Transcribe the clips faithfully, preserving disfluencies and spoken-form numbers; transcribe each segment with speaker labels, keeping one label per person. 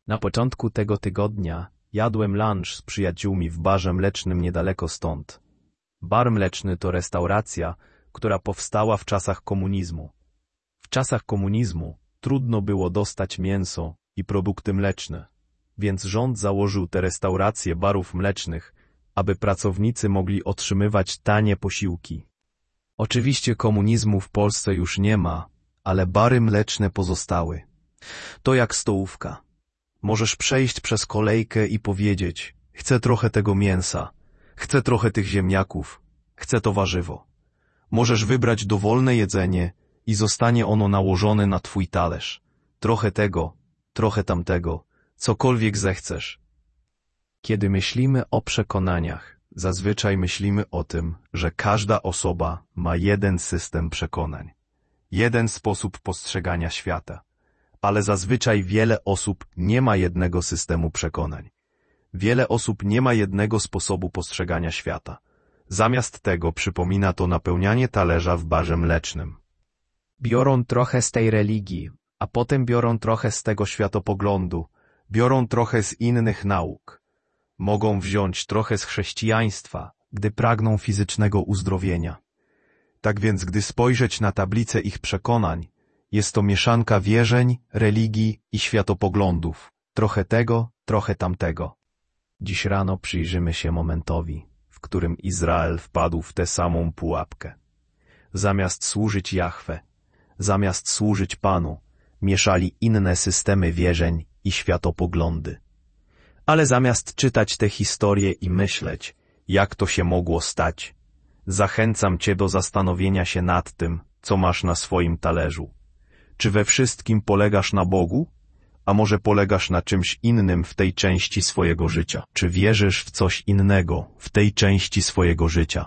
Speaker 1: Na początku tego tygodnia jadłem lunch z przyjaciółmi w barze mlecznym niedaleko stąd. Bar mleczny to restauracja, która powstała w czasach komunizmu. W czasach komunizmu trudno było dostać mięso i produkty mleczne, więc rząd założył te restauracje barów mlecznych, aby pracownicy mogli otrzymywać tanie posiłki. Oczywiście komunizmu w Polsce już nie ma, ale bary mleczne pozostały. To jak stołówka. Możesz przejść przez kolejkę i powiedzieć: chcę trochę tego mięsa, chcę trochę tych ziemniaków, chcę to warzywo. Możesz wybrać dowolne jedzenie i zostanie ono nałożone na twój talerz. Trochę tego, trochę tamtego, cokolwiek zechcesz. Kiedy myślimy o przekonaniach, zazwyczaj myślimy o tym, że każda osoba ma jeden system przekonań, jeden sposób postrzegania świata. Ale zazwyczaj wiele osób nie ma jednego systemu przekonań. Wiele osób nie ma jednego sposobu postrzegania świata. Zamiast tego przypomina to napełnianie talerza w barze mlecznym. Biorą trochę z tej religii, a potem biorą trochę z tego światopoglądu, biorą trochę z innych nauk. Mogą wziąć trochę z chrześcijaństwa, gdy pragną fizycznego uzdrowienia. Tak więc, gdy spojrzeć na tablicę ich przekonań, jest to mieszanka wierzeń, religii i światopoglądów. Trochę tego, trochę tamtego. Dziś rano przyjrzymy się momentowi, w którym Izrael wpadł w tę samą pułapkę. Zamiast służyć Jahwe, zamiast służyć Panu, mieszali inne systemy wierzeń i światopoglądy. Ale zamiast czytać te historie i myśleć, jak to się mogło stać, zachęcam Cię do zastanowienia się nad tym, co masz na swoim talerzu. Czy we wszystkim polegasz na Bogu? A może polegasz na czymś innym w tej części swojego życia? Czy wierzysz w coś innego w tej części swojego życia?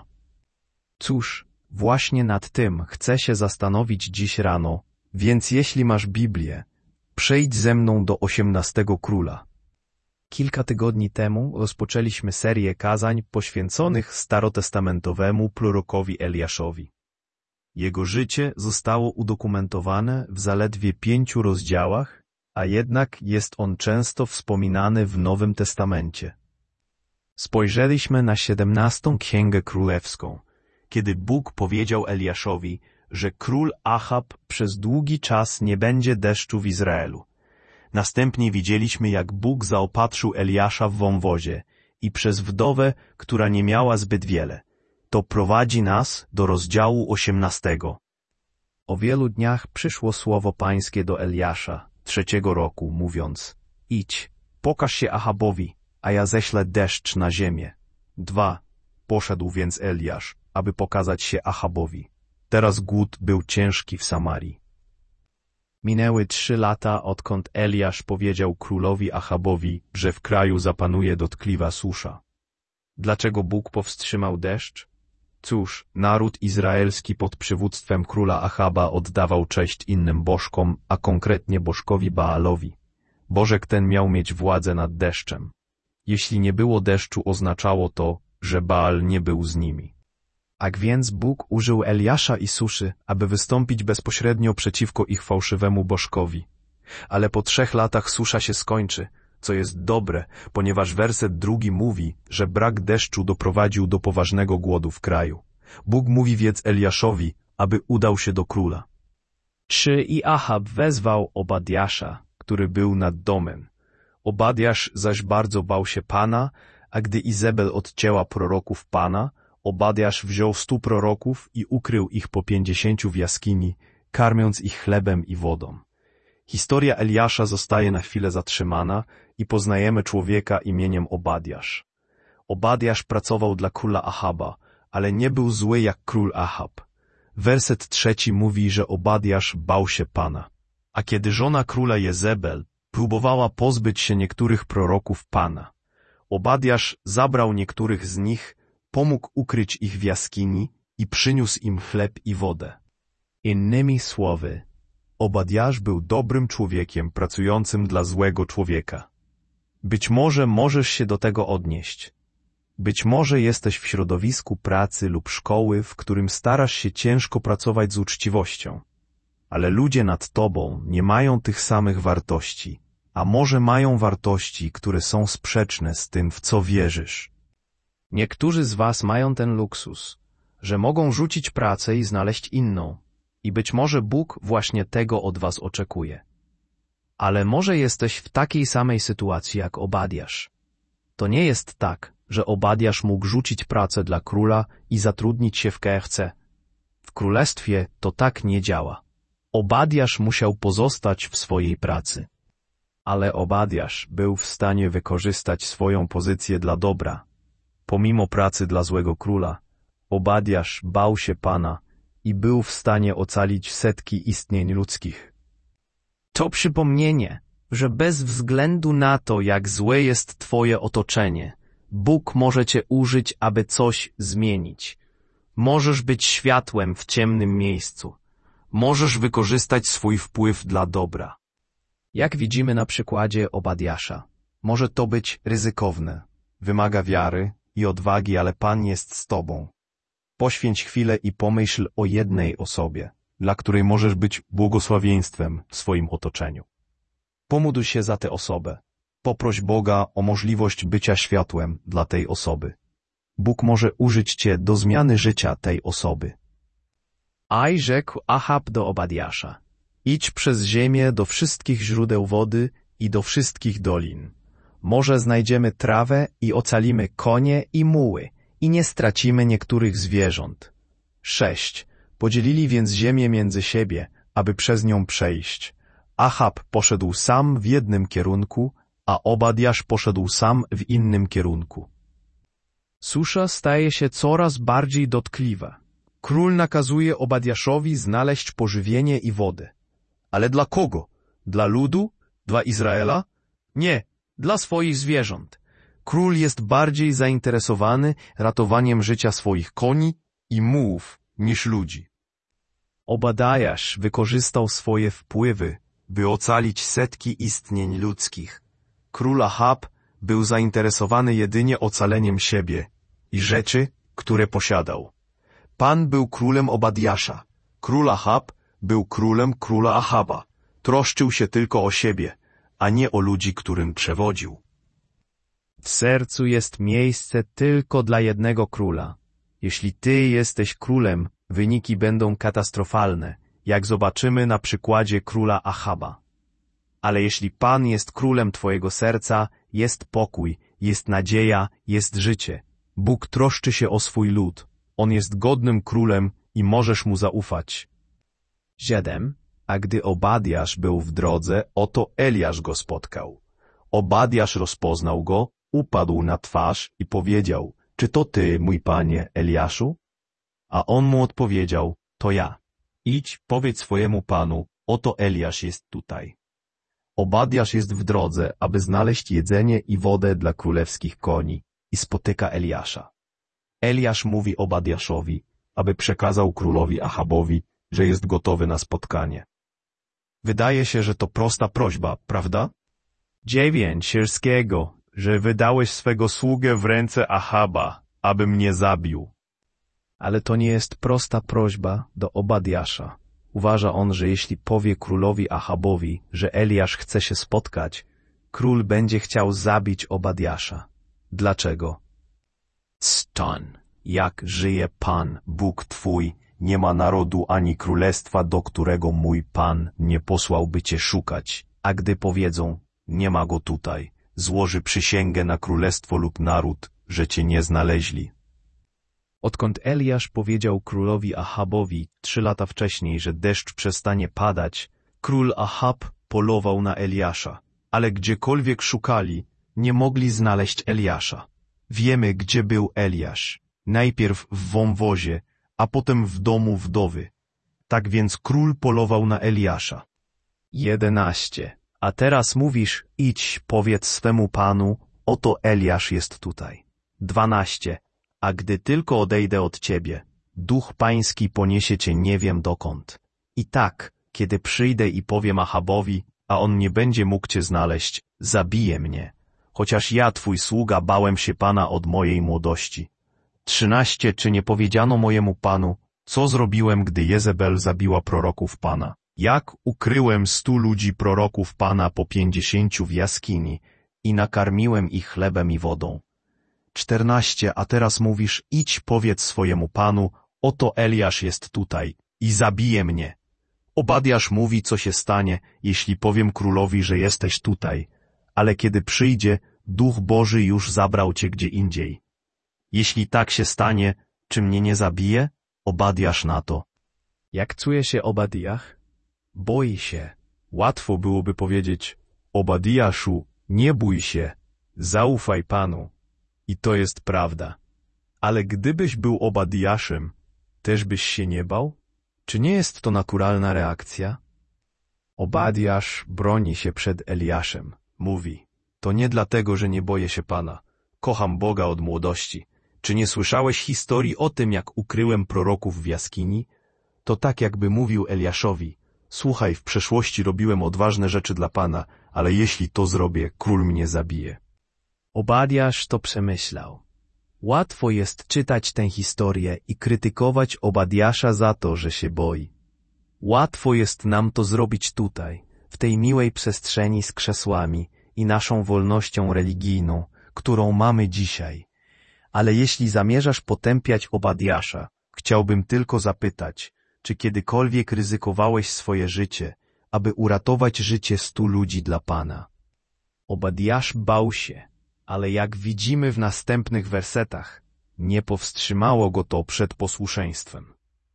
Speaker 1: Cóż, właśnie nad tym chcę się zastanowić dziś rano, więc jeśli masz Biblię, przejdź ze mną do osiemnastego króla. Kilka tygodni temu rozpoczęliśmy serię kazań poświęconych starotestamentowemu prorokowi Eliaszowi. Jego życie zostało udokumentowane w zaledwie pięciu rozdziałach, a jednak jest on często wspominany w Nowym Testamencie. Spojrzeliśmy na siedemnastą Księgę Królewską, kiedy Bóg powiedział Eliaszowi, że król Achab przez długi czas nie będzie deszczu w Izraelu. Następnie widzieliśmy, jak Bóg zaopatrzył Eliasza w wąwozie i przez wdowę, która nie miała zbyt wiele. To prowadzi nas do rozdziału osiemnastego. O wielu dniach przyszło słowo pańskie do Eliasza, trzeciego roku, mówiąc: idź, pokaż się Achabowi, a ja ześlę deszcz na ziemię. Dwa. Poszedł więc Eliasz, aby pokazać się Achabowi. Teraz głód był ciężki w Samarii. Minęły trzy lata, odkąd Eliasz powiedział królowi Achabowi, że w kraju zapanuje dotkliwa susza. Dlaczego Bóg powstrzymał deszcz? Cóż, naród izraelski pod przywództwem króla Achaba oddawał cześć innym bożkom, a konkretnie bożkowi Baalowi. Bożek ten miał mieć władzę nad deszczem. Jeśli nie było deszczu, oznaczało to, że Baal nie był z nimi. Tak więc Bóg użył Eliasza i suszy, aby wystąpić bezpośrednio przeciwko ich fałszywemu bożkowi. Ale po trzech latach susza się skończy, co jest dobre, ponieważ werset drugi mówi, że brak deszczu doprowadził do poważnego głodu w kraju. Bóg mówi więc Eliaszowi, aby udał się do króla. Trzy. I Achab wezwał Obadiasza, który był nad domem. Obadiasz zaś bardzo bał się Pana, a gdy Izebel odcięła proroków Pana, Obadiasz wziął stu proroków i ukrył ich po pięćdziesięciu w jaskini, karmiąc ich chlebem i wodą. Historia Eliasza zostaje na chwilę zatrzymana i poznajemy człowieka imieniem Obadiasz. Obadiasz pracował dla króla Achaba, ale nie był zły jak król Achab. Werset trzeci mówi, że Obadiasz bał się Pana. A kiedy żona króla Jezebel próbowała pozbyć się niektórych proroków Pana, Obadiasz zabrał niektórych z nich, pomógł ukryć ich w jaskini i przyniósł im chleb i wodę. Innymi słowy, Obadiasz był dobrym człowiekiem pracującym dla złego człowieka. Być może możesz się do tego odnieść. Być może jesteś w środowisku pracy lub szkoły, w którym starasz się ciężko pracować z uczciwością. Ale ludzie nad tobą nie mają tych samych wartości, a może mają wartości, które są sprzeczne z tym, w co wierzysz. Niektórzy z was mają ten luksus, że mogą rzucić pracę i znaleźć inną. I być może Bóg właśnie tego od was oczekuje. Ale może jesteś w takiej samej sytuacji jak Obadiasz. To nie jest tak, że Obadiasz mógł rzucić pracę dla króla i zatrudnić się w K F C. W królestwie to tak nie działa. Obadiasz musiał pozostać w swojej pracy. Ale Obadiasz był w stanie wykorzystać swoją pozycję dla dobra. Pomimo pracy dla złego króla, Obadiasz bał się Pana i był w stanie ocalić setki istnień ludzkich. To przypomnienie, że bez względu na to, jak złe jest twoje otoczenie, Bóg może cię użyć, aby coś zmienić. Możesz być światłem w ciemnym miejscu. Możesz wykorzystać swój wpływ dla dobra. Jak widzimy na przykładzie Obadiasza, może to być ryzykowne. Wymaga wiary i odwagi, ale Pan jest z tobą. Poświęć chwilę i pomyśl o jednej osobie, dla której możesz być błogosławieństwem w swoim otoczeniu. Pomódl się za tę osobę. Poproś Boga o możliwość bycia światłem dla tej osoby. Bóg może użyć cię do zmiany życia tej osoby. Aj rzekł Achab do Obadiasza: idź przez ziemię do wszystkich źródeł wody i do wszystkich dolin. Może znajdziemy trawę i ocalimy konie i muły i nie stracimy niektórych zwierząt. sześć. Podzielili więc ziemię między siebie, aby przez nią przejść. Achab poszedł sam w jednym kierunku, a Obadiasz poszedł sam w innym kierunku. Susza staje się coraz bardziej dotkliwa. Król nakazuje Obadiaszowi znaleźć pożywienie i wodę. Ale dla kogo? Dla ludu? Dla Izraela? Nie, dla swoich zwierząt. Król jest bardziej zainteresowany ratowaniem życia swoich koni i mułów niż ludzi. Obadiasz wykorzystał swoje wpływy, by ocalić setki istnień ludzkich. Król Achab był zainteresowany jedynie ocaleniem siebie i rzeczy, które posiadał. Pan był królem Obadiasza. Król Achab był królem króla Achaba. Troszczył się tylko o siebie, a nie o ludzi, którym przewodził. W sercu jest miejsce tylko dla jednego króla. Jeśli ty jesteś królem, wyniki będą katastrofalne, jak zobaczymy na przykładzie króla Achaba. Ale jeśli Pan jest królem twojego serca, jest pokój, jest nadzieja, jest życie. Bóg troszczy się o swój lud. On jest godnym królem i możesz mu zaufać. siedem. A gdy Obadiasz był w drodze, oto Eliasz go spotkał. Obadiasz rozpoznał go, upadł na twarz i powiedział: czy to ty, mój panie Eliaszu? A on mu odpowiedział: to ja. Idź, powiedz swojemu panu, oto Eliasz jest tutaj. Obadiasz jest w drodze, aby znaleźć jedzenie i wodę dla królewskich koni i spotyka Eliasza. Eliasz mówi Obadiaszowi, aby przekazał królowi Achabowi, że jest gotowy na spotkanie. Wydaje się, że to prosta prośba, prawda? dziewięć. Sierskiego, że wydałeś swego sługę w ręce Achaba, aby mnie zabił. Ale to nie jest prosta prośba do Obadiasza. Uważa on, że jeśli powie królowi Achabowi, że Eliasz chce się spotkać, król będzie chciał zabić Obadiasza. Dlaczego? Stan, jak żyje Pan, Bóg twój, nie ma narodu ani królestwa, do którego mój Pan nie posłałby cię szukać, a gdy powiedzą, nie ma go tutaj, złoży przysięgę na królestwo lub naród, że cię nie znaleźli. Odkąd Eliasz powiedział królowi Achabowi trzy lata wcześniej, że deszcz przestanie padać, król Achab polował na Eliasza, ale gdziekolwiek szukali, nie mogli znaleźć Eliasza. Wiemy, gdzie był Eliasz. Najpierw w wąwozie, a potem w domu wdowy. Tak więc król polował na Eliasza. jedenaście. A teraz mówisz, idź, powiedz swemu panu, oto Eliasz jest tutaj. dwanaście. A gdy tylko odejdę od ciebie, duch pański poniesie cię nie wiem dokąd. I tak, kiedy przyjdę i powiem Achabowi, a on nie będzie mógł cię znaleźć, zabije mnie. Chociaż ja, twój sługa, bałem się Pana od mojej młodości. trzynaście. Czy nie powiedziano mojemu Panu, co zrobiłem, gdy Jezebel zabiła proroków Pana? Jak ukryłem stu ludzi proroków Pana po pięćdziesięciu w jaskini i nakarmiłem ich chlebem i wodą. czternaście A teraz mówisz, idź powiedz swojemu Panu, oto Eliasz jest tutaj i zabije mnie. Obadiasz mówi, co się stanie, jeśli powiem królowi, że jesteś tutaj, ale kiedy przyjdzie, Duch Boży już zabrał cię gdzie indziej. Jeśli tak się stanie, czy mnie nie zabije? Obadiasz na to. Jak czuje się Obadiach? Boi się. Łatwo byłoby powiedzieć, Obadiaszu, nie bój się, zaufaj Panu. I to jest prawda. Ale gdybyś był Obadiaszem, też byś się nie bał? Czy nie jest to naturalna reakcja? Obadiasz broni się przed Eliaszem. Mówi, to nie dlatego, że nie boję się Pana. Kocham Boga od młodości. Czy nie słyszałeś historii o tym, jak ukryłem proroków w jaskini? To tak jakby mówił Eliaszowi, słuchaj, w przeszłości robiłem odważne rzeczy dla Pana, ale jeśli to zrobię, król mnie zabije. Obadiasz to przemyślał. Łatwo jest czytać tę historię i krytykować Obadiasza za to, że się boi. Łatwo jest nam to zrobić tutaj, w tej miłej przestrzeni z krzesłami i naszą wolnością religijną, którą mamy dzisiaj. Ale jeśli zamierzasz potępiać Obadiasza, chciałbym tylko zapytać, czy kiedykolwiek ryzykowałeś swoje życie, aby uratować życie stu ludzi dla Pana? Obadiasz bał się, ale jak widzimy w następnych wersetach, nie powstrzymało go to przed posłuszeństwem.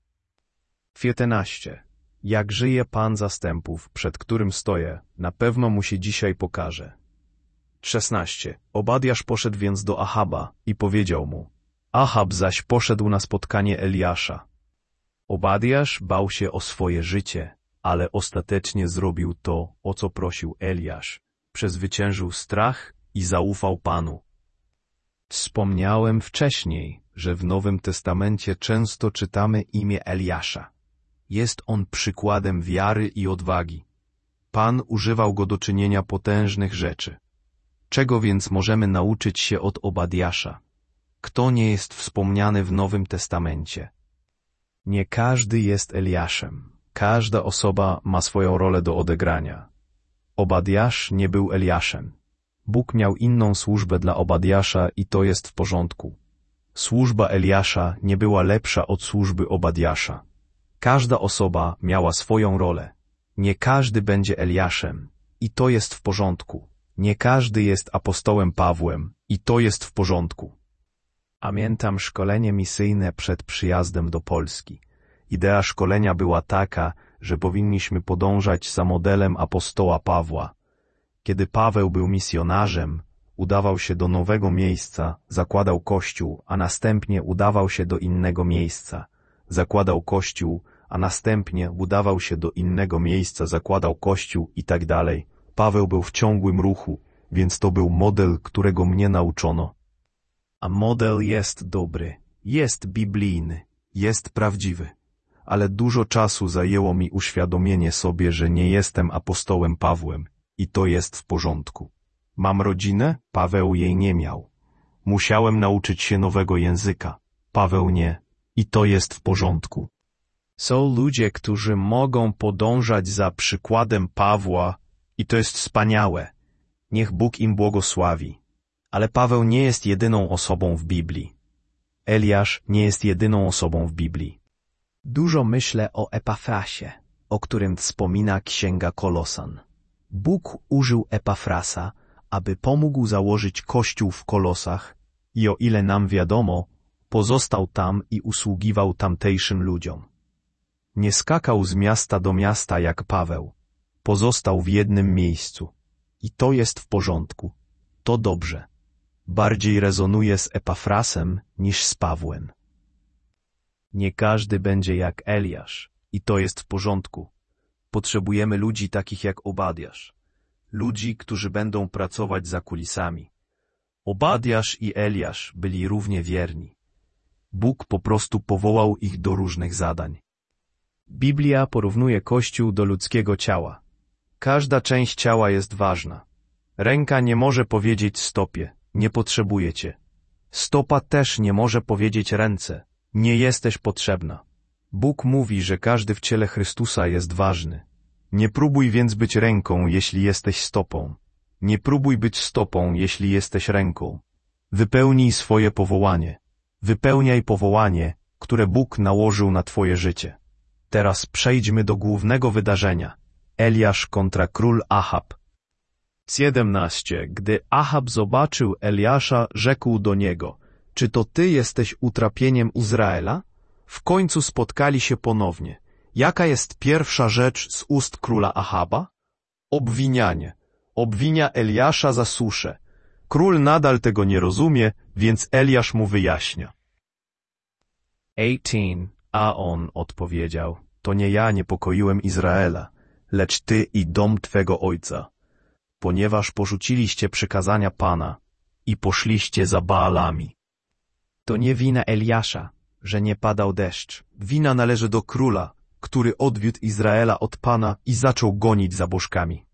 Speaker 1: piętnaście. Jak żyje Pan zastępów, przed którym stoję, na pewno mu się dzisiaj pokaże. szesnaście. Obadiasz poszedł więc do Ahaba i powiedział mu, Ahab zaś poszedł na spotkanie Eliasza. Obadiasz bał się o swoje życie, ale ostatecznie zrobił to, o co prosił Eliasz. Przezwyciężył strach i zaufał Panu. Wspomniałem wcześniej, że w Nowym Testamencie często czytamy imię Eliasza. Jest on przykładem wiary i odwagi. Pan używał go do czynienia potężnych rzeczy. Czego więc możemy nauczyć się od Obadiasza? Kto nie jest wspomniany w Nowym Testamencie? Nie każdy jest Eliaszem. Każda osoba ma swoją rolę do odegrania. Obadiasz nie był Eliaszem. Bóg miał inną służbę dla Obadiasza i to jest w porządku. Służba Eliasza nie była lepsza od służby Obadiasza. Każda osoba miała swoją rolę. Nie każdy będzie Eliaszem i to jest w porządku. Nie każdy jest apostołem Pawłem i to jest w porządku. Pamiętam szkolenie misyjne przed przyjazdem do Polski. Idea szkolenia była taka, że powinniśmy podążać za modelem apostoła Pawła. Kiedy Paweł był misjonarzem, udawał się do nowego miejsca, zakładał kościół, a następnie udawał się do innego miejsca. Zakładał kościół, a następnie udawał się do innego miejsca, zakładał kościół i tak dalej. Paweł był w ciągłym ruchu, więc to był model, którego mnie nauczono. A model jest dobry, jest biblijny, jest prawdziwy. Ale dużo czasu zajęło mi uświadomienie sobie, że nie jestem apostołem Pawłem i to jest w porządku. Mam rodzinę? Paweł jej nie miał. Musiałem nauczyć się nowego języka. Paweł nie. I to jest w porządku. Są ludzie, którzy mogą podążać za przykładem Pawła i to jest wspaniałe. Niech Bóg im błogosławi. Ale Paweł nie jest jedyną osobą w Biblii. Eliasz nie jest jedyną osobą w Biblii. Dużo myślę o Epafrasie, o którym wspomina Księga Kolosan. Bóg użył Epafrasa, aby pomógł założyć kościół w Kolosach i o ile nam wiadomo, pozostał tam i usługiwał tamtejszym ludziom. Nie skakał z miasta do miasta jak Paweł. Pozostał w jednym miejscu. I to jest w porządku. To dobrze. Bardziej rezonuje z Epafrasem niż z Pawłem. Nie każdy będzie jak Eliasz. I to jest w porządku. Potrzebujemy ludzi takich jak Obadiasz. Ludzi, którzy będą pracować za kulisami. Obadiasz i Eliasz byli równie wierni. Bóg po prostu powołał ich do różnych zadań. Biblia porównuje Kościół do ludzkiego ciała. Każda część ciała jest ważna. Ręka nie może powiedzieć stopie, nie potrzebuję cię. Stopa też nie może powiedzieć ręce, nie jesteś potrzebna. Bóg mówi, że każdy w ciele Chrystusa jest ważny. Nie próbuj więc być ręką, jeśli jesteś stopą. Nie próbuj być stopą, jeśli jesteś ręką. Wypełnij swoje powołanie. Wypełniaj powołanie, które Bóg nałożył na twoje życie. Teraz przejdźmy do głównego wydarzenia. Eliasz kontra król Achab. siedemnaście. Gdy Achab zobaczył Eliasza, rzekł do niego: czy to ty jesteś utrapieniem Izraela? W końcu spotkali się ponownie. Jaka jest pierwsza rzecz z ust króla Achaba? Obwinianie. Obwinia Eliasza za suszę. Król nadal tego nie rozumie, więc Eliasz mu wyjaśnia. osiemnaście. A on odpowiedział: to nie ja niepokoiłem Izraela, lecz ty i dom twego ojca, ponieważ porzuciliście przykazania Pana i poszliście za Baalami. To nie wina Eliasza, że nie padał deszcz. Wina należy do króla, który odwiódł Izraela od Pana i zaczął gonić za bożkami.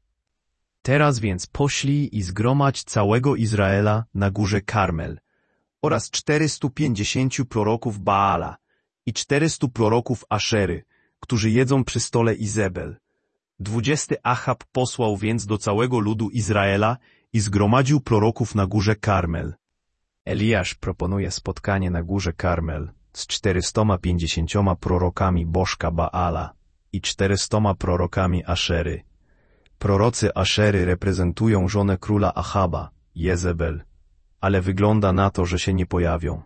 Speaker 1: Teraz więc poszli i zgromadź całego Izraela na górze Karmel oraz czterystu pięćdziesięciu proroków Baala i czterystu proroków Aszery, którzy jedzą przy stole Izebel. Dwudziesty Achab posłał więc do całego ludu Izraela i zgromadził proroków na górze Karmel. Eliasz proponuje spotkanie na górze Karmel z czterystoma pięćdziesięcioma prorokami bożka Baala i czterystoma prorokami Aszery. Prorocy Aszery reprezentują żonę króla Achaba, Jezebel, ale wygląda na to, że się nie pojawią.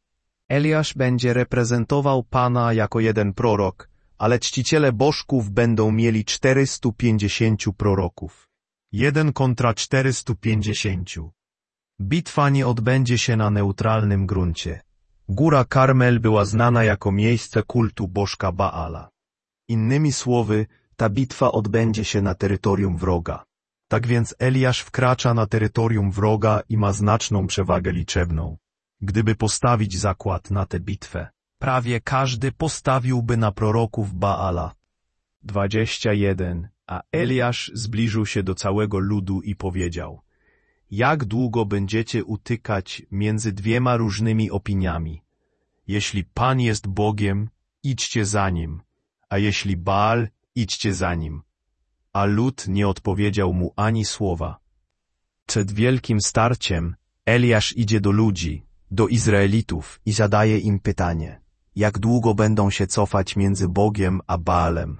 Speaker 1: Eliasz będzie reprezentował Pana jako jeden prorok, ale czciciele bożków będą mieli czterystu pięćdziesięciu proroków. Jeden kontra czterystu pięćdziesięciu. Bitwa nie odbędzie się na neutralnym gruncie. Góra Karmel była znana jako miejsce kultu bożka Baala. Innymi słowy, ta bitwa odbędzie się na terytorium wroga. Tak więc Eliasz wkracza na terytorium wroga i ma znaczną przewagę liczebną. Gdyby postawić zakład na tę bitwę, prawie każdy postawiłby na proroków Baala. dwadzieścia jeden. A Eliasz zbliżył się do całego ludu i powiedział: jak długo będziecie utykać między dwiema różnymi opiniami? Jeśli Pan jest Bogiem, idźcie za Nim, a jeśli Baal, idźcie za Nim. A lud nie odpowiedział mu ani słowa. Przed wielkim starciem Eliasz idzie do ludzi, do Izraelitów i zadaje im pytanie: jak długo będą się cofać między Bogiem a Baalem?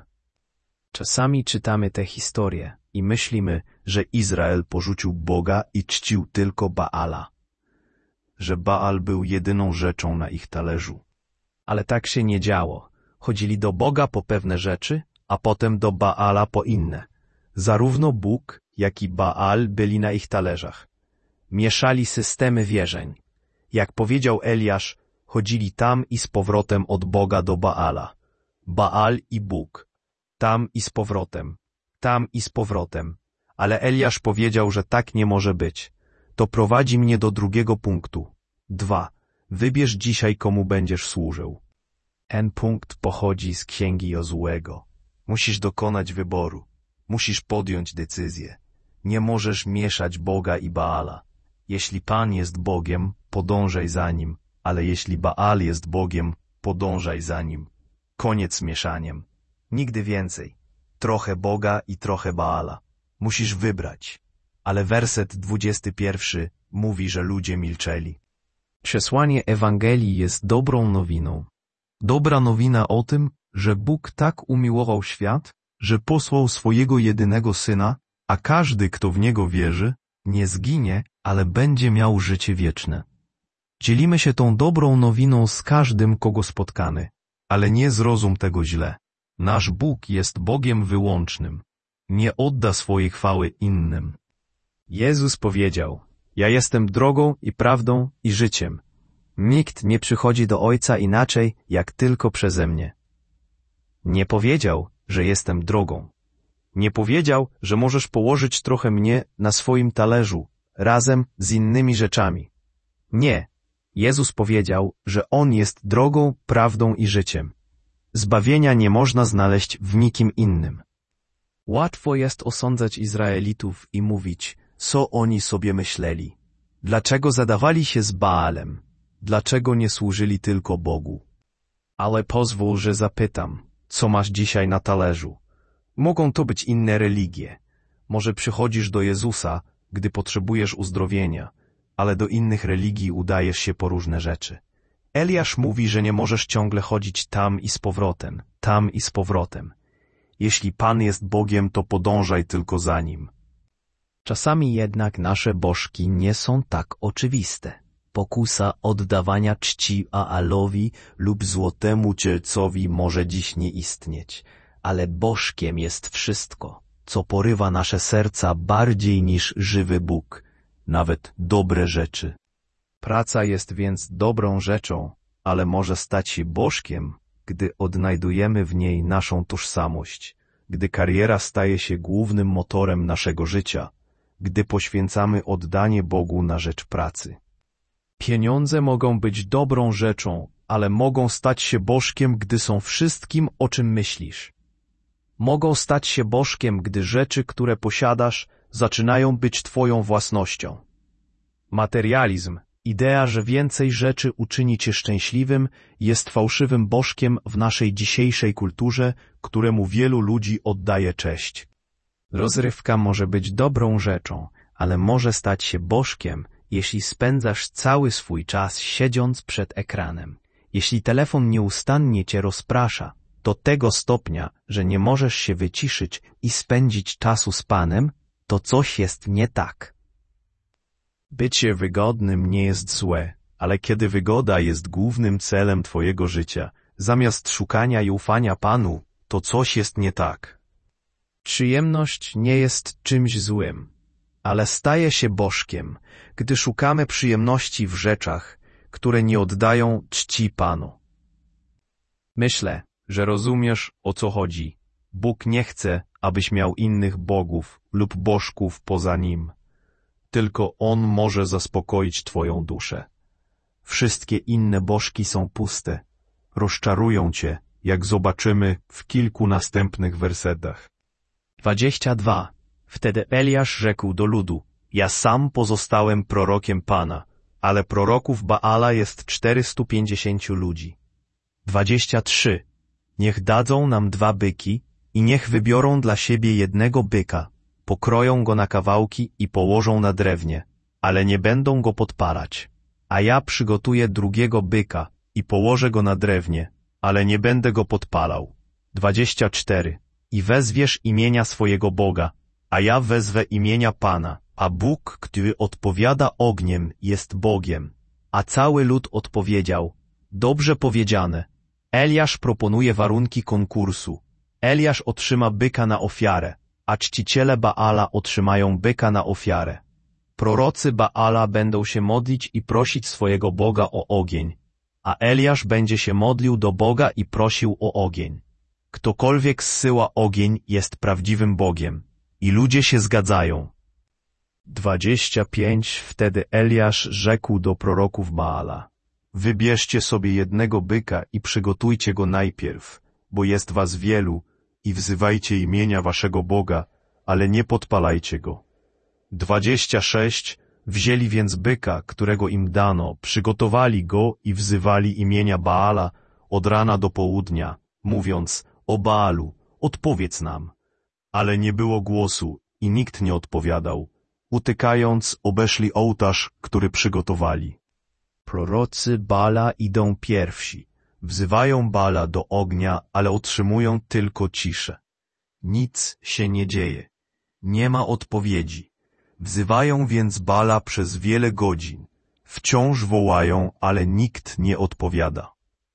Speaker 1: Czasami czytamy te historie i myślimy, że Izrael porzucił Boga i czcił tylko Baala, że Baal był jedyną rzeczą na ich talerzu. Ale tak się nie działo. Chodzili do Boga po pewne rzeczy, a potem do Baala po inne. Zarówno Bóg, jak i Baal byli na ich talerzach. Mieszali systemy wierzeń. Jak powiedział Eliasz, chodzili tam i z powrotem od Boga do Baala. Baal i Bóg. Tam i z powrotem. Tam i z powrotem. Ale Eliasz powiedział, że tak nie może być. To prowadzi mnie do drugiego punktu. dwa. Wybierz dzisiaj, komu będziesz służył. Ten punkt pochodzi z Księgi Jozuego. Musisz dokonać wyboru. Musisz podjąć decyzję. Nie możesz mieszać Boga i Baala. Jeśli Pan jest Bogiem, podążaj za Nim, ale jeśli Baal jest Bogiem, podążaj za Nim. Koniec z mieszaniem. Nigdy więcej. Trochę Boga i trochę Baala. Musisz wybrać. Ale werset dwudziesty pierwszy mówi, że ludzie milczeli. Przesłanie Ewangelii jest dobrą nowiną. Dobra nowina o tym, że Bóg tak umiłował świat, że posłał swojego jedynego Syna, a każdy, kto w Niego wierzy, nie zginie, ale będzie miał życie wieczne. Dzielimy się tą dobrą nowiną z każdym, kogo spotkamy, ale nie zrozum tego źle. Nasz Bóg jest Bogiem wyłącznym. Nie odda swojej chwały innym. Jezus powiedział: ja jestem drogą i prawdą i życiem. Nikt nie przychodzi do Ojca inaczej, jak tylko przeze mnie. Nie powiedział, że jestem drogą. Nie powiedział, że możesz położyć trochę mnie na swoim talerzu, razem z innymi rzeczami. Nie. Jezus powiedział, że On jest drogą, prawdą i życiem. Zbawienia nie można znaleźć w nikim innym. Łatwo jest osądzać Izraelitów i mówić, co oni sobie myśleli. Dlaczego zadawali się z Baalem? Dlaczego nie służyli tylko Bogu? Ale pozwól, że zapytam, co masz dzisiaj na talerzu? Mogą to być inne religie. Może przychodzisz do Jezusa, gdy potrzebujesz uzdrowienia, ale do innych religii udajesz się po różne rzeczy. Eliasz mówi, że nie możesz ciągle chodzić tam i z powrotem, tam i z powrotem. Jeśli Pan jest Bogiem, to podążaj tylko za Nim.
Speaker 2: Czasami jednak nasze bożki nie są tak oczywiste. Pokusa oddawania czci Baalowi lub złotemu cielcowi może dziś nie istnieć, ale bożkiem jest wszystko, co porywa nasze serca bardziej niż żywy Bóg, nawet dobre rzeczy.
Speaker 1: Praca jest więc dobrą rzeczą, ale może stać się bożkiem, gdy odnajdujemy w niej naszą tożsamość, gdy kariera staje się głównym motorem naszego życia, gdy poświęcamy oddanie Bogu na rzecz pracy. Pieniądze mogą być dobrą rzeczą, ale mogą stać się bożkiem, gdy są wszystkim, o czym myślisz. Mogą stać się bożkiem, gdy rzeczy, które posiadasz, zaczynają być twoją własnością. Materializm, idea, że więcej rzeczy uczyni cię szczęśliwym, jest fałszywym bożkiem w naszej dzisiejszej kulturze, któremu wielu ludzi oddaje cześć.
Speaker 2: Rozrywka może być dobrą rzeczą, ale może stać się bożkiem, jeśli spędzasz cały swój czas siedząc przed ekranem. Jeśli telefon nieustannie cię rozprasza, do tego stopnia, że nie możesz się wyciszyć i spędzić czasu z Panem, to coś jest nie tak.
Speaker 1: Bycie wygodnym nie jest złe, ale kiedy wygoda jest głównym celem twojego życia, zamiast szukania i ufania Panu, to coś jest nie tak. Przyjemność nie jest czymś złym, ale staje się bożkiem, gdy szukamy przyjemności w rzeczach, które nie oddają czci Panu. Myślę, że rozumiesz, o co chodzi. Bóg nie chce, abyś miał innych bogów lub bożków poza Nim. Tylko On może zaspokoić twoją duszę. Wszystkie inne bożki są puste. Rozczarują cię, jak zobaczymy w kilku następnych wersetach.
Speaker 2: dwadzieścia dwa. Wtedy Eliasz rzekł do ludu: ja sam pozostałem prorokiem Pana, ale proroków Baala jest czterystu pięćdziesięciu ludzi. dwadzieścia trzy. Niech dadzą nam dwa byki i niech wybiorą dla siebie jednego byka, pokroją go na kawałki i położą na drewnie, ale nie będą go podpalać. A ja przygotuję drugiego byka i położę go na drewnie, ale nie będę go podpalał. dwadzieścia cztery. I wezwiesz imienia swojego Boga, a ja wezwę imienia Pana, a Bóg, który odpowiada ogniem, jest Bogiem. A cały lud odpowiedział: dobrze powiedziane. Eliasz proponuje warunki konkursu. Eliasz otrzyma byka na ofiarę, a czciciele Baala otrzymają byka na ofiarę. Prorocy Baala będą się modlić i prosić swojego Boga o ogień, a Eliasz będzie się modlił do Boga i prosił o ogień. Ktokolwiek zsyła ogień, jest prawdziwym Bogiem. I ludzie się zgadzają. dwadzieścia pięć. Wtedy Eliasz rzekł do proroków Baala: wybierzcie sobie jednego byka i przygotujcie go najpierw, bo jest was wielu, i wzywajcie imienia waszego Boga, ale nie podpalajcie go. dwadzieścia sześć. Wzięli więc byka, którego im dano, przygotowali go i wzywali imienia Baala od rana do południa, mówiąc: o Baalu, odpowiedz nam. Ale nie było głosu i nikt nie odpowiadał. Utykając, obeszli ołtarz, który przygotowali. Prorocy Baala idą pierwsi. Wzywają Baala do ognia, ale otrzymują tylko ciszę. Nic się nie dzieje. Nie ma odpowiedzi. Wzywają więc Baala przez wiele godzin. Wciąż wołają, ale nikt nie odpowiada.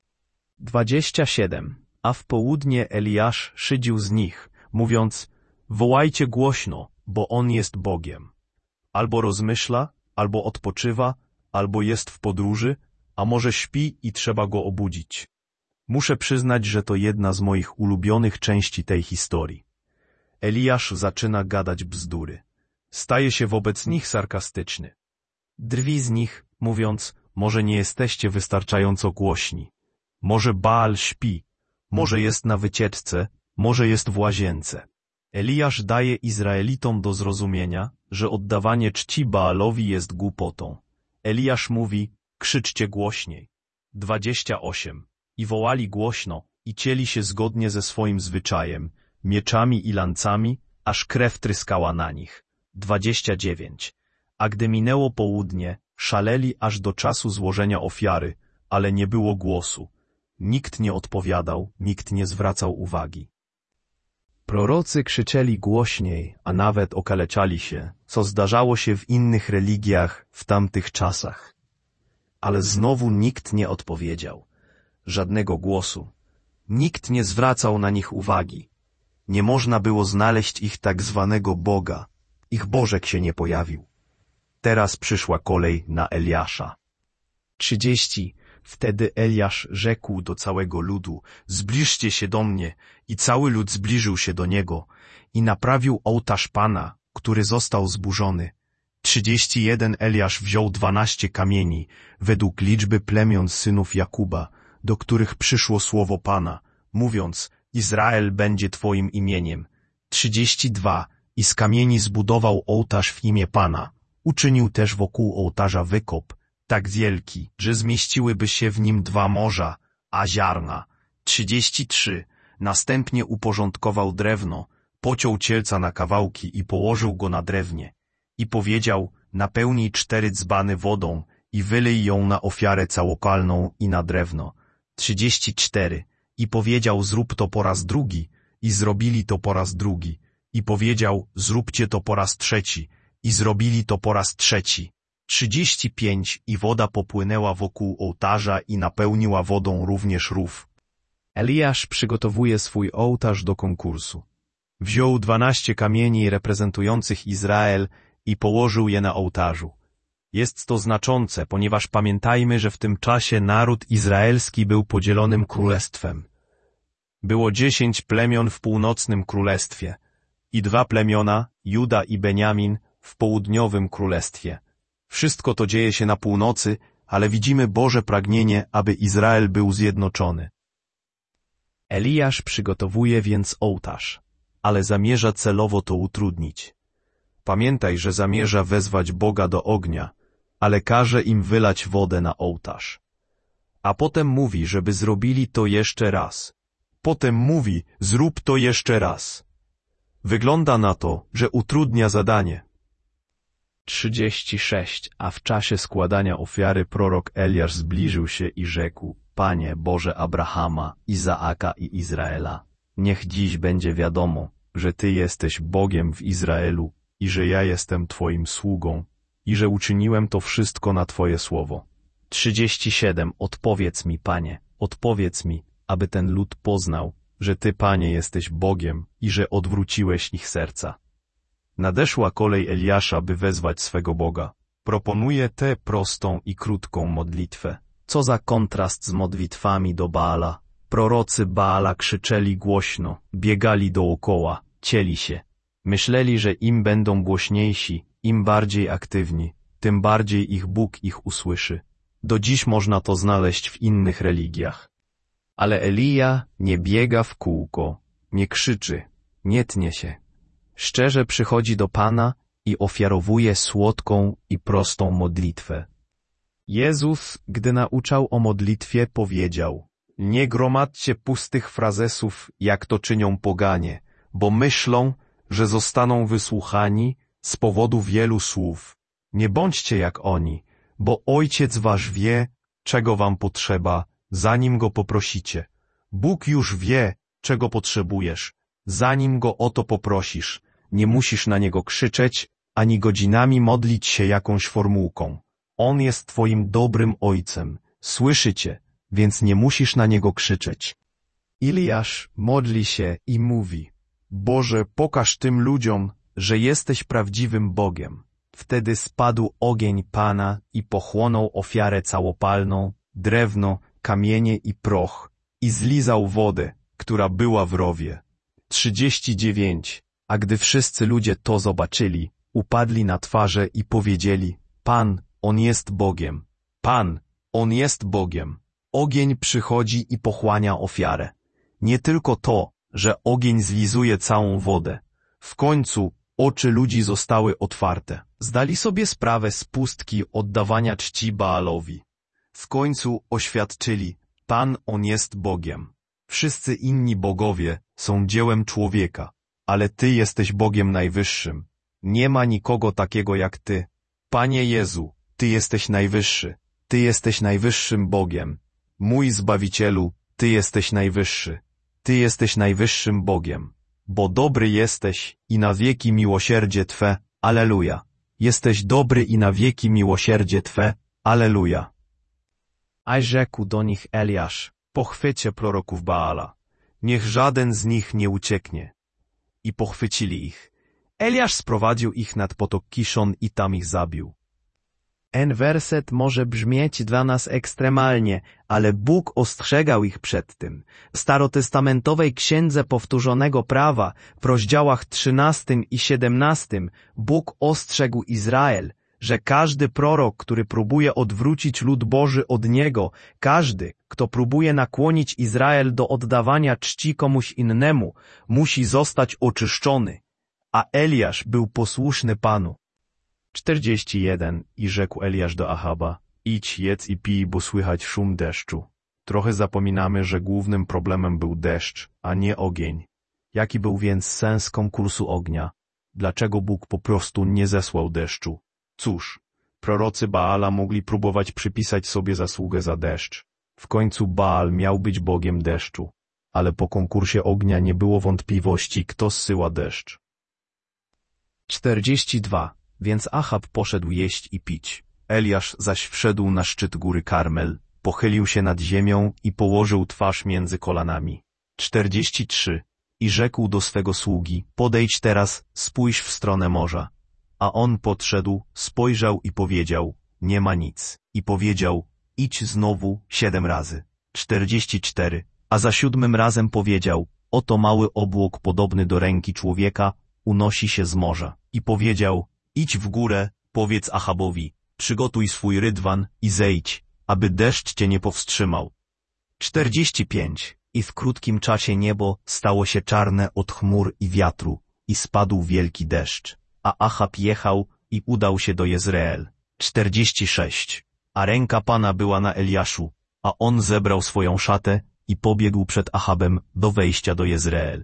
Speaker 2: dwadzieścia siedem. A w południe Eliasz szydził z nich, mówiąc: wołajcie głośno, bo on jest Bogiem. Albo rozmyśla, albo odpoczywa, albo jest w podróży, a może śpi i trzeba go obudzić. Muszę przyznać, że to jedna z moich ulubionych części tej historii. Eliasz zaczyna gadać bzdury. Staje się wobec nich sarkastyczny. Drwi z nich, mówiąc: może nie jesteście wystarczająco głośni. Może Baal śpi, może jest na wycieczce, może jest w łazience. Eliasz daje Izraelitom do zrozumienia, że oddawanie czci Baalowi jest głupotą. Eliasz mówi: krzyczcie głośniej. dwadzieścia osiem. I wołali głośno, i cieli się zgodnie ze swoim zwyczajem,
Speaker 1: mieczami i lancami, aż krew tryskała na nich. dwadzieścia dziewięć. A gdy minęło południe, szaleli aż do czasu złożenia ofiary, ale nie było głosu. Nikt nie odpowiadał, nikt nie zwracał uwagi. Prorocy krzyczeli głośniej, a nawet okaleczali się, co zdarzało się w innych religiach w tamtych czasach. Ale znowu nikt nie odpowiedział. Żadnego głosu. Nikt nie zwracał na nich uwagi. Nie można było znaleźć ich tak zwanego Boga. Ich Bożek się nie pojawił. Teraz przyszła kolej na Eliasza. trzydzieści. Wtedy Eliasz rzekł do całego ludu: zbliżcie się do mnie. I cały lud zbliżył się do niego i naprawił ołtarz Pana, który został zburzony. trzydzieści jeden. Eliasz wziął dwanaście kamieni, według liczby plemion synów Jakuba, do których przyszło słowo Pana, mówiąc: Izrael będzie twoim imieniem. trzydzieści dwa. I z kamieni zbudował ołtarz w imię Pana. Uczynił też wokół ołtarza wykop, tak wielki, że zmieściłyby się w nim dwa morza, a ziarna. trzydzieści trzy. Następnie uporządkował drewno, pociął cielca na kawałki i położył go na drewnie. I powiedział: napełnij cztery dzbany wodą i wylej ją na ofiarę całopalną i na drewno. trzydzieści cztery. I powiedział: zrób to po raz drugi. I zrobili to po raz drugi. I powiedział: zróbcie to po raz trzeci. I zrobili to po raz trzeci. trzydzieści pięć. I woda popłynęła wokół ołtarza i napełniła wodą również rów. Eliasz przygotowuje swój ołtarz do konkursu. Wziął dwanaście kamieni reprezentujących Izrael i położył je na ołtarzu. Jest to znaczące, ponieważ pamiętajmy, że w tym czasie naród izraelski był podzielonym królestwem. Było dziesięć plemion w północnym królestwie i dwa plemiona, Juda i Beniamin, w południowym królestwie. Wszystko to dzieje się na północy, ale widzimy Boże pragnienie, aby Izrael był zjednoczony. Eliasz przygotowuje więc ołtarz, ale zamierza celowo to utrudnić. Pamiętaj, że zamierza wezwać Boga do ognia, ale każe im wylać wodę na ołtarz. A potem mówi, żeby zrobili to jeszcze raz. Potem mówi: zrób to jeszcze raz. Wygląda na to, że utrudnia zadanie. trzydzieści sześć. A w czasie składania ofiary prorok Eliasz zbliżył się i rzekł: Panie Boże Abrahama, Izaaka i Izraela, niech dziś będzie wiadomo, że Ty jesteś Bogiem w Izraelu i że ja jestem Twoim sługą i że uczyniłem to wszystko na Twoje słowo. trzydzieści siedem. Odpowiedz mi, Panie, odpowiedz mi, aby ten lud poznał, że Ty, Panie, jesteś Bogiem i że odwróciłeś ich serca. Nadeszła kolej Eliasza, by wezwać swego Boga. Proponuje tę prostą i krótką modlitwę. Co za kontrast z modlitwami do Baala. Prorocy Baala krzyczeli głośno, biegali dookoła, cieli się. Myśleli, że im będą głośniejsi, im bardziej aktywni, tym bardziej ich Bóg ich usłyszy. Do dziś można to znaleźć w innych religiach. Ale Elija nie biega w kółko, nie krzyczy, nie tnie się. Szczerze przychodzi do Pana i ofiarowuje słodką i prostą modlitwę. Jezus, gdy nauczał o modlitwie, powiedział: nie gromadźcie pustych frazesów, jak to czynią poganie, bo myślą, że zostaną wysłuchani z powodu wielu słów. Nie bądźcie jak oni, bo Ojciec wasz wie, czego wam potrzeba, zanim go poprosicie. Bóg już wie, czego potrzebujesz, zanim go o to poprosisz. Nie musisz na niego krzyczeć, ani godzinami modlić się jakąś formułką. On jest twoim dobrym ojcem, słyszy cię, więc nie musisz na niego krzyczeć. Eliasz modli się i mówi: Boże, pokaż tym ludziom, że jesteś prawdziwym Bogiem. Wtedy spadł ogień Pana i pochłonął ofiarę całopalną, drewno, kamienie i proch, i zlizał wodę, która była w rowie. trzydzieści dziewięć. A gdy wszyscy ludzie to zobaczyli, upadli na twarze i powiedzieli: Pan, On jest Bogiem. Pan, On jest Bogiem. Ogień przychodzi i pochłania ofiarę. Nie tylko to, że ogień zlizuje całą wodę. W końcu oczy ludzi zostały otwarte. Zdali sobie sprawę z pustki oddawania czci Baalowi. W końcu oświadczyli: Pan, On jest Bogiem. Wszyscy inni bogowie są dziełem człowieka, ale Ty jesteś Bogiem najwyższym. Nie ma nikogo takiego jak Ty. Panie Jezu, Ty jesteś najwyższy. Ty jesteś najwyższym Bogiem. Mój Zbawicielu, Ty jesteś najwyższy. Ty jesteś najwyższym Bogiem. Bo dobry jesteś i na wieki miłosierdzie Twe. Alleluja. Jesteś dobry i na wieki miłosierdzie Twe. Alleluja. A rzekł do nich Eliasz: pochwyćcie proroków Baala. Niech żaden z nich nie ucieknie. I pochwycili ich. Eliasz sprowadził ich nad potok Kiszon i tam ich zabił.
Speaker 2: Ten werset może brzmieć dla nas ekstremalnie, ale Bóg ostrzegał ich przed tym. W starotestamentowej Księdze Powtórzonego Prawa, w rozdziałach trzynastym i siedemnastym, Bóg ostrzegł Izrael, że każdy prorok, który próbuje odwrócić lud Boży od Niego, każdy, kto próbuje nakłonić Izrael do oddawania czci komuś innemu, musi zostać oczyszczony. A Eliasz był posłuszny Panu.
Speaker 1: czterdzieści jeden. I rzekł Eliasz do Achaba: idź, jedz i pij, bo słychać szum deszczu. Trochę zapominamy, że głównym problemem był deszcz, a nie ogień. Jaki był więc sens konkursu ognia? Dlaczego Bóg po prostu nie zesłał deszczu? Cóż, prorocy Baala mogli próbować przypisać sobie zasługę za deszcz. W końcu Baal miał być Bogiem deszczu. Ale po konkursie ognia nie było wątpliwości, kto zsyła deszcz. czterdzieści dwa. Więc Achab poszedł jeść i pić. Eliasz zaś wszedł na szczyt góry Karmel, pochylił się nad ziemią i położył twarz między kolanami. czterdzieści trzy. I rzekł do swego sługi: podejdź teraz, spójrz w stronę morza. A on podszedł, spojrzał i powiedział: nie ma nic. I powiedział: idź znowu siedem razy. czterdzieści cztery. A za siódmym razem powiedział: oto mały obłok podobny do ręki człowieka unosi się z morza. I powiedział: idź w górę, powiedz Achabowi: przygotuj swój rydwan i zejdź, aby deszcz cię nie powstrzymał. czterdzieści pięć. I w krótkim czasie niebo stało się czarne od chmur i wiatru i spadł wielki deszcz, a Achab jechał i udał się do Jezreel. czterdzieści sześć. A ręka Pana była na Eliaszu, a on zebrał swoją szatę i pobiegł przed Achabem do wejścia do Jezreel.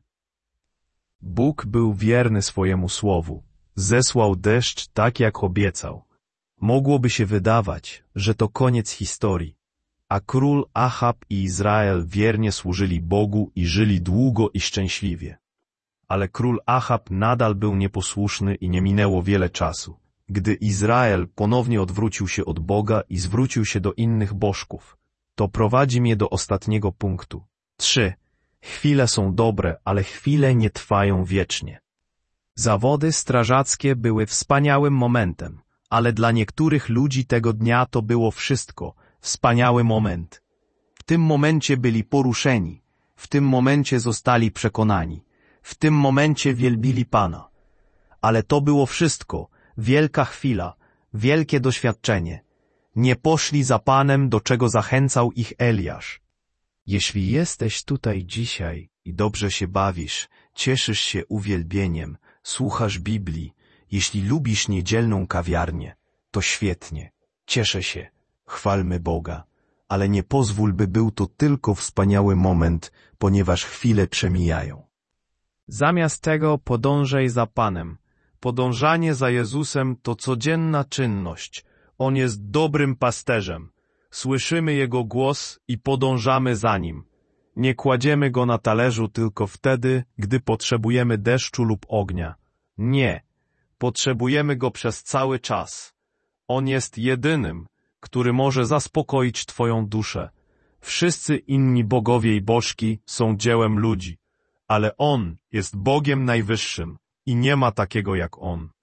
Speaker 1: Bóg był wierny swojemu słowu. Zesłał deszcz tak, jak obiecał. Mogłoby się wydawać, że to koniec historii. A król Achab i Izrael wiernie służyli Bogu i żyli długo i szczęśliwie. Ale król Achab nadal był nieposłuszny i nie minęło wiele czasu, gdy Izrael ponownie odwrócił się od Boga i zwrócił się do innych bożków. To prowadzi mnie do ostatniego punktu. trzy. Chwile są dobre, ale chwile nie trwają wiecznie. Zawody strażackie były wspaniałym momentem, ale dla niektórych ludzi tego dnia to było wszystko, wspaniały moment. W tym momencie byli poruszeni, w tym momencie zostali przekonani, w tym momencie wielbili Pana. Ale to było wszystko, wielka chwila, wielkie doświadczenie. Nie poszli za Panem, do czego zachęcał ich Eliasz. Jeśli jesteś tutaj dzisiaj i dobrze się bawisz, cieszysz się uwielbieniem, słuchasz Biblii, jeśli lubisz niedzielną kawiarnię, to świetnie, cieszę się, chwalmy Boga, ale nie pozwól, by był to tylko wspaniały moment, ponieważ chwile przemijają. Zamiast tego podążaj za Panem. Podążanie za Jezusem to codzienna czynność. On jest dobrym pasterzem. Słyszymy Jego głos i podążamy za Nim. Nie kładziemy Go na talerzu tylko wtedy, gdy potrzebujemy deszczu lub ognia. Nie. Potrzebujemy Go przez cały czas. On jest jedynym, który może zaspokoić Twoją duszę. Wszyscy inni bogowie i bożki są dziełem ludzi, ale On jest Bogiem najwyższym i nie ma takiego jak On.